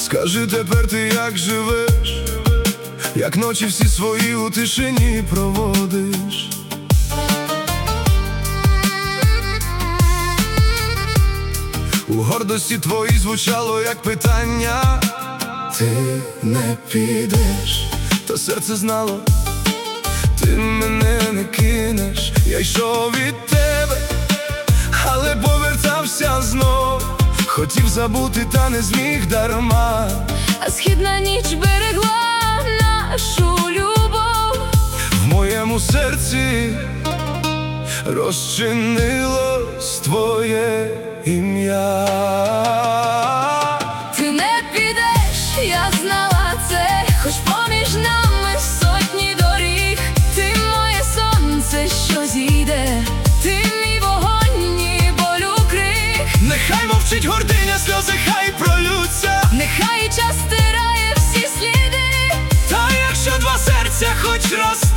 Скажи тепер ти, як живеш, як ночі всі свої у тишині проводиш. У гордості твоїй звучало як питання: ти не підеш, та серце знало, ти мене не кинеш. Я йшов від тебе, але повертався знов. Хотів забути, та не зміг дарма. А східна ніч берегла нашу любов. В моєму серці розчинилось твоє ім'я. Ти не підеш, я знала це, хоч поміж нами сотні доріг. Ти моє сонце, що зійде, ти мій вогонь, ні болю крик. Нехай мовчить гординя, сльози хай пролються, нехай час стирає всі сліди. та якщо два серця хоч раз